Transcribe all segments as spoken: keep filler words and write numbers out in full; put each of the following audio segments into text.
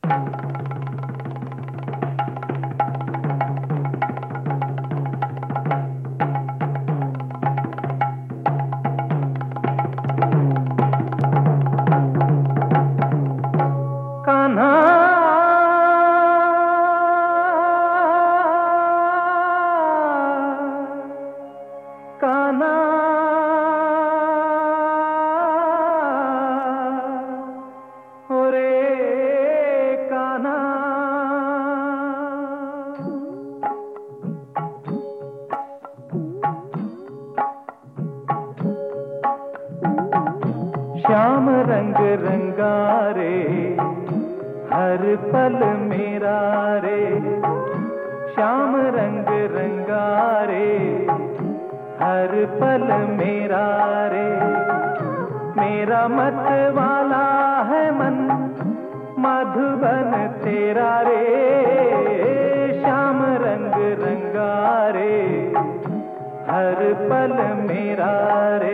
श्याम रंग रंगारे हर पल मेरा रे, श्याम रंग रंगारे हर पल मेरा रे। मेरा मत वाला है मन मधुबन तेरा रे, श्याम रंग रंगारे हर पल मेरा रे।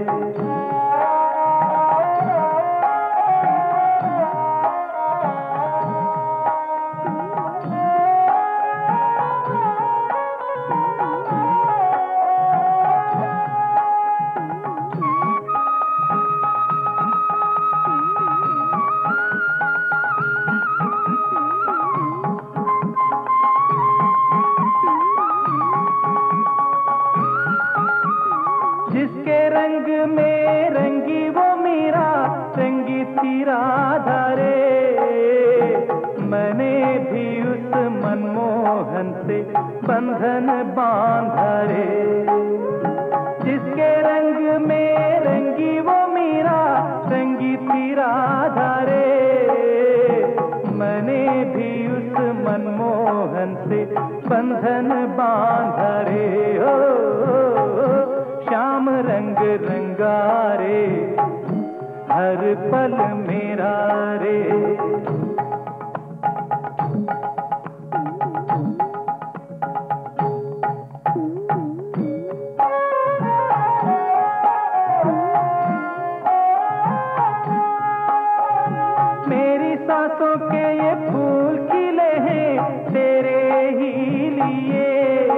जिसके रंग में रंगी वो मीरा, रंगी थी राधा रे। मैंने भी उस मनमोहन से बंधन बांधा रे। जिसके रंग में रंगी वो मीरा, रंगी थी राधा रे। मैंने भी उस मनमोहन से बंधन बांधा रे। ओ, श्याम रंग रंगारे हर पल मेरा रे। मेरी सांसों के ये फूल खिले हैं तेरे ही लिए।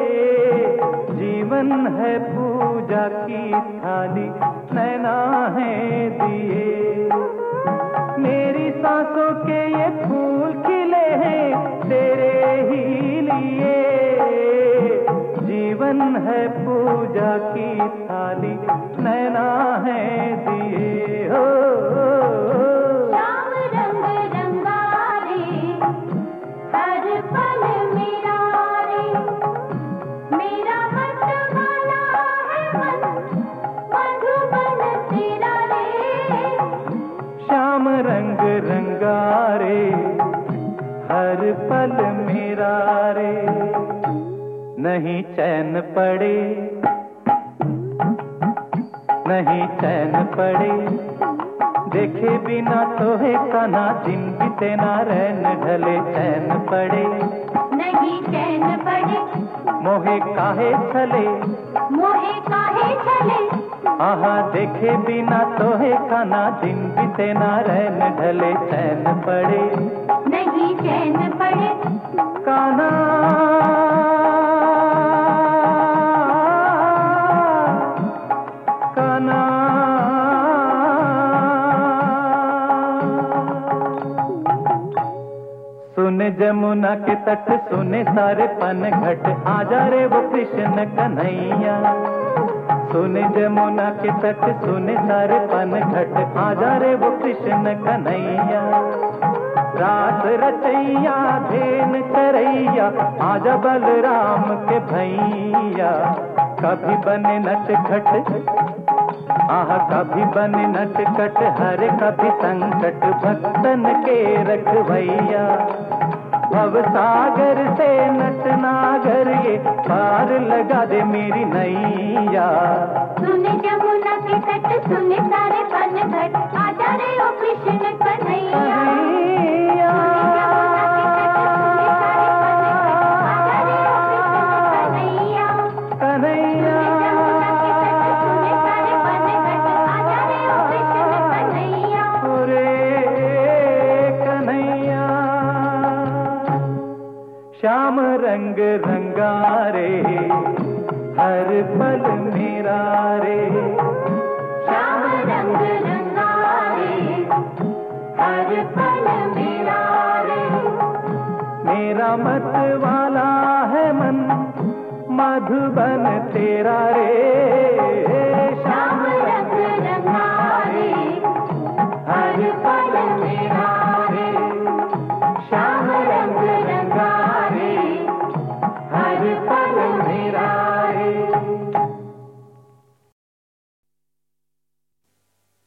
जीवन है पूजा की थाली, नैना है दिए। मेरी सांसों के ये फूल खिले हैं तेरे ही लिए। जीवन है पूजा की थाली, नैना है दिए। हो श्याम रंग रंगारे हर पल मेरा रे। मेरा मत वाला है मन मधुबन तेरा रे। श्याम रंग रंगारे हर पल मेरा रे। नहीं चैन पड़े, नहीं चैन पड़े, देखे बिना तो है कान्हा दिन बीते ना रैन ढले। चैन पड़े नहीं चैन पड़े, मोहे काहे छले, मोहे काहे चले। आहा देखे बिना तो है कान्हा दिन बीते ना रैन ढले। चैन पड़े नहीं चैन पड़े, कान्हा कान्हा। सुने जमुना के तट, सुने सारे पन घट, आजा रे वो कृष्ण कन्हैया। सुने जमुना के तट, सुने सारे पन घट, आजा रे वो कृष्ण कन्हैया। रास रचैया धेन चरैया, आजा बलराम के भैया। कभी बने नट खट, आह कभी बने नट कट, हरे कभी संकट भक्तन के रखवैया। भव सागर से नट नागर ये पार लगा दे मेरी नैया। सुने जमुना के तट, सुने सारे पन घट, आजा रे ओ कृष्ण कन्हैया। कन्हैया श्याम रंग रंगारे हर पल मेरा रे, श्याम रंग रंगारे हर पल मेरा रे। मेरा मत वाला है मन मधुबन तेरा रे,